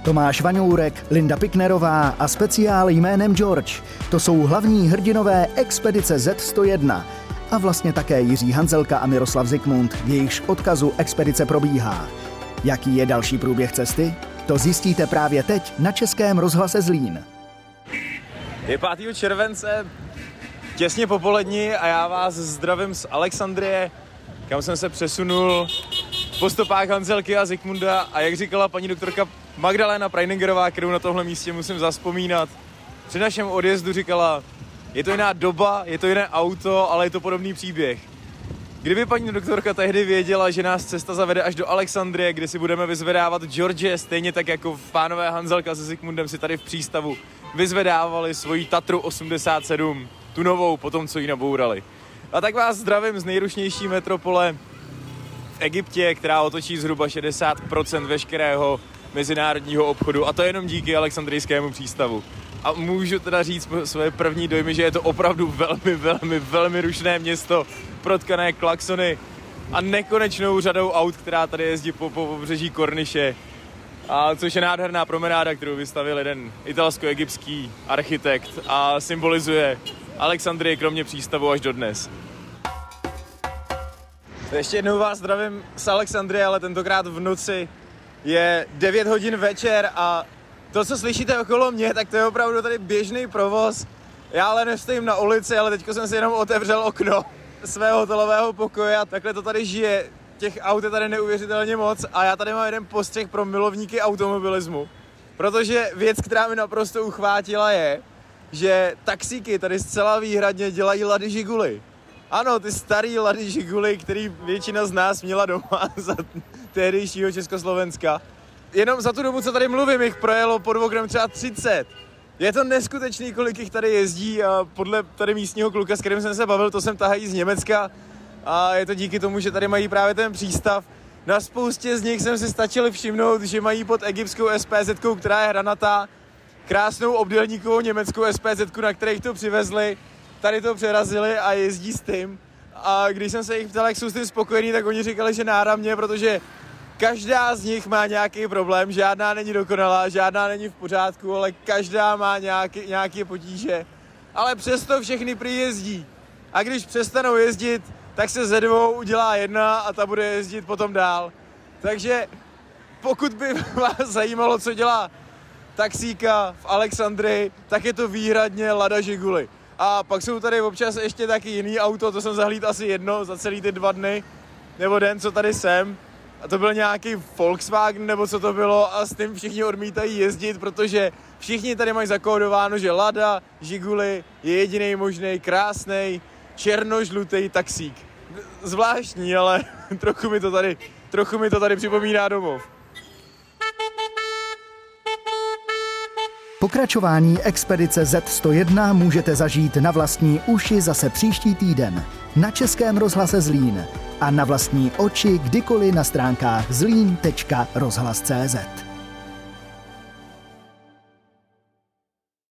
Tomáš Vaňourek, Linda Piknerová a speciál jménem George. To jsou hlavní hrdinové Expedice Z101. A vlastně také Jiří Hanzelka a Miroslav Zikmund, v jejichž odkazu expedice probíhá. Jaký je další průběh cesty? To zjistíte právě teď na Českém rozhlase Zlín. Je 5. července, těsně po poledni a já vás zdravím z Alexandrie, kam jsem se přesunul po stopách Hanzelky a Zikmunda a jak říkala paní doktorka Magdalena Preiningerová, kterou na tomhle místě musím zavzpomínat, při našem odjezdu říkala, je to jiná doba, je to jiné auto, ale je to podobný příběh. Kdyby paní doktorka tehdy věděla, že nás cesta zavede až do Alexandrie, kde si budeme vyzvedávat George, stejně tak jako pánové Hanzelka se Zikmundem si tady v přístavu vyzvedávali svoji Tatru 87, tu novou, po tom, co ji nabourali. A tak vás zdravím z nejrušnější metropole v Egyptě, která otočí zhruba 60% veškerého mezinárodního obchodu, a to jenom díky Alexandrijskému přístavu. A můžu teda říct svoje první dojmy, že je to opravdu velmi rušné město, protkané klaxony a nekonečnou řadou aut, která tady jezdí po pobřeží Korniše. A což je nádherná promenáda, kterou vystavil jeden italsko-egyptský architekt a symbolizuje Alexandrii kromě přístavu až dodnes. Ještě jednou vás zdravím z Alexandrie, ale tentokrát v noci. Je 9 hodin večer a to, co slyšíte okolo mě, tak to je opravdu tady běžný provoz. Já ale nestojím na ulici, ale teďko jsem si jenom otevřel okno svého hotelového pokoje a takhle to tady žije. Těch aut je tady neuvěřitelně moc a já tady mám jeden postřeh pro milovníky automobilismu. Protože věc, která mi naprosto uchvátila je, že taxíky tady zcela výhradně dělají Lady Žiguly. Ano, ty starý Lady Žiguly, který většina z nás měla doma za tehdejšího Československa. Jenom za tu dobu, co tady mluvím, jich projelo pod oknem třeba 30. Je to neskutečný, kolik jich tady jezdí a podle tady místního kluka, s kterým jsem se bavil, to sem tahají z Německa a je to díky tomu, že tady mají právě ten přístav. Na spoustě z nich jsem si stačil všimnout, že mají pod egyptskou SPZ, která je hranatá, krásnou obdélníkovou německou SPZ, na kterých to přivezli, tady to přerazili a jezdí s tím. A když jsem se jich ptal, jak jsou s tím spokojení, tak oni říkali, že náramně, protože každá z nich má nějaký problém, žádná není dokonalá, žádná není v pořádku, ale každá má nějaké potíže. Ale přesto všechny prý jezdí. A když přestanou jezdit, tak se ze dvou udělá jedna a ta bude jezdit potom dál. Takže pokud by vás zajímalo, co dělá taxíka v Alexandrii, tak je to výhradně Lada Žiguly. A pak jsou tady občas ještě taky jiný auto, to jsem zahlídl asi jedno za celý ty 2 dny, nebo den, co tady jsem. A to byl nějaký Volkswagen, nebo co to bylo, a s tím všichni odmítají jezdit, protože všichni tady mají zakódováno, že Lada Žiguly je jediný možný krásný černožlutý taxík. Zvláštní, ale trochu mi to tady připomíná domov. Pokračování expedice Z101 můžete zažít na vlastní uši zase příští týden na Českém rozhlase Zlín a na vlastní oči kdykoliv na stránkách zlín.rozhlas.cz.